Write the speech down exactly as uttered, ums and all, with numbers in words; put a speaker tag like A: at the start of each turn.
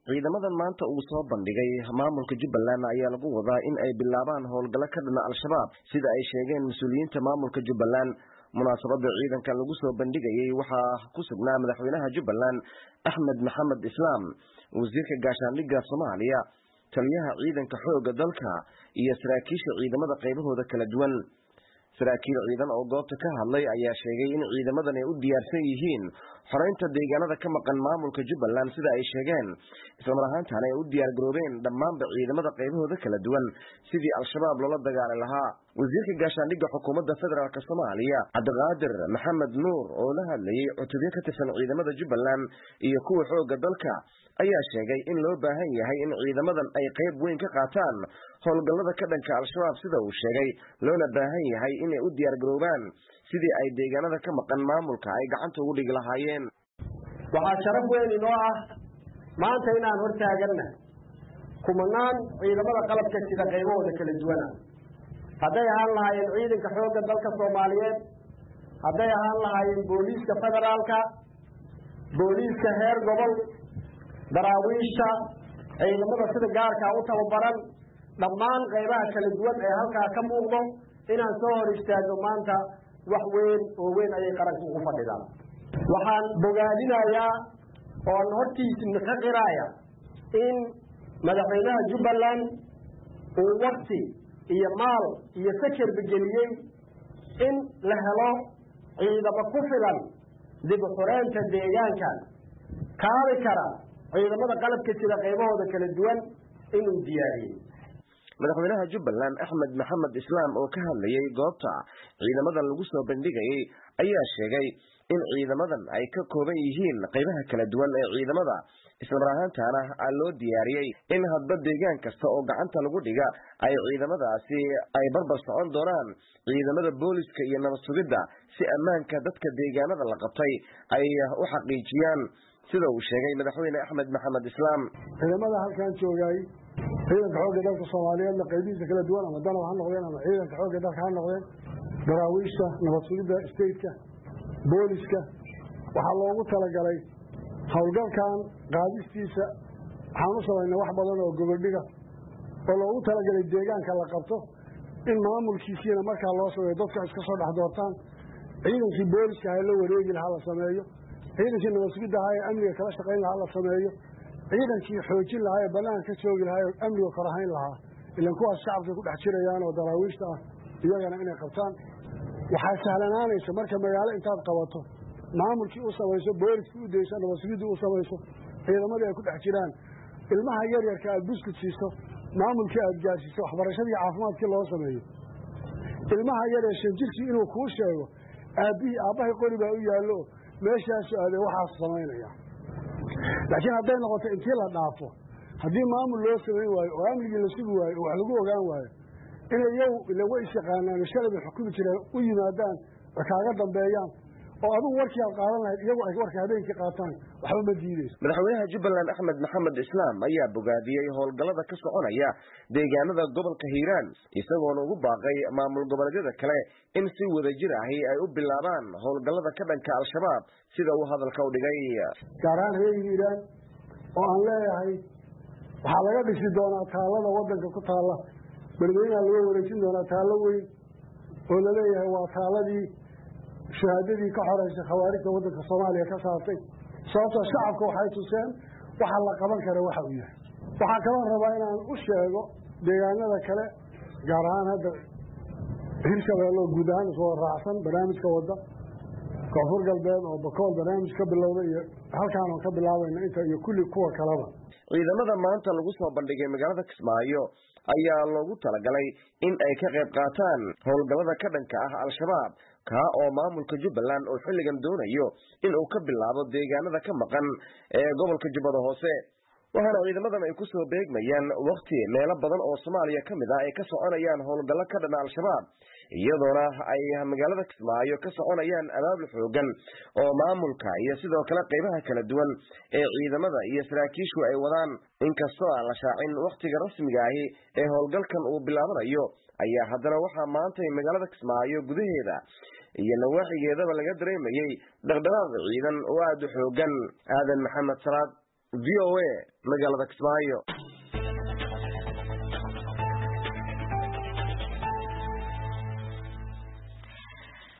A: ciidamadan maanta uu soo bandhigay maamulka Jubbaland ayaa lagu wadaa in ay bilaabaan howlgalo ka dhana al-shabaab sida ay sheegeen mas'uuliyiinta maamulka Jubbaland. munaasabada ciidankan lagu soo bandhigay waxaa ku sugnaa madaxweynaha Jubbaland Axmed Maxamed Islaam, wasiirka gaashaandhigga Soomaaliya, taliyaha ciidanka xoogga dalka iyo saraakiisha ciidamada qaybahooda kala duwan. saraakiil ciidan oo goobta ka hadlay ayaa sheegay in ciidamadan ay u diyaarsan yihiin xoreynta deegaanada ka maqan maamulka Jubbaland sida ay sheegeen, isla mar ahaantaana ay u diyaar garoobeen dhammaanba ciidamada qaybahooda kala duwan sidii al-shabaab loola dagaali lahaa. wasiirka gaashaandhigga xukuumadda federaalk Soomaaliya Cabdiqaadir Maxamed Nuur oo la hadlayay cutubyo ka tirsan ciidamada Jubbaland iyo kuwa xoogga dalka ayaa sheegay in loo baahan yahay in ciidamadan ay qayb weyn ka qaataan howlgallada ka dhanka al-shabaab sida uu sheegay, loona baahan yahay inay u diyaar garoobaan sidii ay deegaanada ka maqan maamulka ay gacanta ugu dhigi lahaayeen.
B: waxaa sharaf weyn inoo ah maanta inaan hortaaganna kumanaan ciidamada qalabka sida qaybahooda kala duwana, hadday ahaan lahaayeen ciidanka xoogga dalka Soomaaliyeed, hadday ahaan lahaayeen booliiska federaalka, booliiska heer gobol, daraawiishta, ciidamada sida gaarka u tababaran, dhammaan qaybaha kala duwan ee halkaa ka muuqdo inaan soo hor istaagno maanta wax weyn oo weyn ayay qaranka ugu fadhidaan. waxaan bogaadinayaa oon hortiisna ka qiraaya in madaxweynaha Jubbaland uu waqti iyo maal iyo fikir geliyey in la helo ciidamo ku filan dib u xoreynta deegaankan kaabi kara ciidamada qalabka sida qaybahooda kala duwan inuu diyaariyey.
A: madaxweynaha Jubbaland Axmed Maxamed Islaam oo ka hadlayay goobta ciidamadan lagu soo bandhigay ayaa sheegay in ciidamadan ay ka kooban yihiin qaybaha kala duwan ee ciidamada, isla mar ahaantaana loo diyaariyay in hadba deegaan kasta oo gacanta lagu dhiga ay ciidamadaasi ay barbar socon doonaan ciidamada booliska iyo nabad sugidda si ammaanka dadka deegaanada la qabtay ay u xaqiijiyaan sida uu sheegay madaxweyne Axmed Maxamed Islaam.
C: ciidamada halkan joogay ciidanka xoogga dalka Soomaaliyeed qaybihiisa kala duwan ama dana waxaan noqdeen ama ciidanka xoogga dalka ha noqdeen, daraawiishta, nabad sugidda stateka, booliska, waxaa loogu talagalay howlgalkan qaadistiisa. waxaan u samaynay wax badan oo gobodhiga oo loogu talagalay deegaanka la qabto in maamulkiisiina markaa loo sameeyo, dadka iska soo dhex doortaan, ciidankii booliska ha la wareegi lahaa la sameeyo, ciidankii nabad sugidda ahaa ee amniga kala shaqayn lahaa la sameeyo, ciidankii xoojin lahaa ee banaanka ka joogi lahaa ee amniga kor ahayn lahaa, ilaan kuwaas shacabka ku dhex jirayaan oo daraawiishta ah iyagana inay qabtaan. waxaa sahlanaanaysa marka magaalo intaad qabato maamulkii u samayso, booliskii u dayso, nabad sugiddii u samayso, ciidamadii ay ku dhex jiraan, ilmaha yaryarka aad buskut siiso, maamulkii aad gaarsiiso, waxbarashadii caafimaadkii loo sameeyo, ilmaha yaree shan jirkii inuu kuu sheego aabbihii aabbahay qori baa u yaallo meeshaasu aadee waxaas samaynaya. laakiin hadday noqoto intii la dhaafo, haddii maamul loo samayn waayo oo amnigii la sugi waayo oo wax lagu ogaan waayo, inay iyagu ila way isyaqaanaan shalay bay xukumi jireen u yimaadaan oo kaaga dambeeyaan oo adigu warkii aad qaadan lahayd iyagu ay warka habeenkii qaataan waxba ma diidayso.
A: madaxweynaha Jubbaland Axmed Maxamed Islaam ayaa bogaadiyey howlgallada ka soconaya deegaanada gobolka Hiiraan, isagoona ugu baaqay maamul goboleedyada kale in si wadajir ahi ay u bilaabaan howlgallada ka dhanka al-shabaab sida uu hadalka u dhigay.
C: gaar ahaan reer Hiiraan oo aan leeyahay waxaa laga dhisi doonaa taalada wadanka ku taalla, madaxweynaha laga wareejin doonaa taalo weyn oo la leeyahay waa taaladii shahaadadii ka xoreysay khawaarijta waddanka Soomaaliya ka saartay. sababtoo shacabka waxay tuseen waxa la qaban kara waxa uu yahay. waxaan kaloo rabaa inaan u sheego deegaanada kale gaar ahaan hadda Hirshabeelle oo guud ahaan soo raacsan barnaamijka wadda Koonfur Galbeed oo Bakool barnaamij ka bilowday iyo halkaan oo ka bilaabayna inta iyo kulli kuwa kaleba.
A: ciidamada maanta lagu soo bandhigay magaalada Kismaayo ayaa loogu talagalay in ay ka qayb qaataan howlgallada ka dhanka ah al-shabaab ka oo maamulka Jubbaland oo xilligan doonayo in uu ka bilaabo deegaanada ka maqan ee gobolka Jubbada Hoose. waxaana ciidamadan ay ku soo beegmayaan waqti meelo badan oo Soomaaliya ka mid ah ay ka soconayaan howlgallo ka dhan al-shabaab, iyadoona ay magaalada Kismaayo ka soconayaan abaabul xoogan oo maamulka iyo sidoo kale qaybaha kala duwan ee ciidamada iyo saraakiishu ay wadaan. inkastoo aan la shaacin waqtiga rasmiga ah ee howlgalkan uu bilaabanayo, ayaa haddana waxaa maanta magaalada Kismaayo gudaheeda iyo nawaaxigeedaba laga dareemayay dhaqdhaqaaq ciidan oo aad u xoogan. aadan maxamed salaad v o a magaalada Kismaayo.